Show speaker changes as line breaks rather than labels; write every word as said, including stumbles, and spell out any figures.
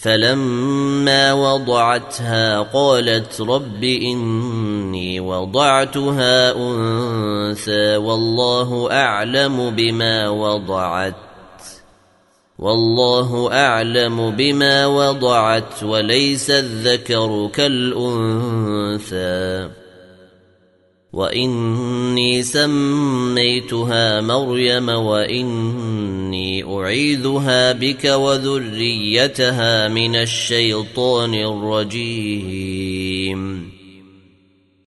فلما وضعتها قالت رب إني وضعتها أنثى والله أعلم بما وضعت والله أعلم بما وضعت وليس الذكر كالأنثى وإني سميتها مريم وإني أعيذها بك وذريتها من الشيطان الرجيم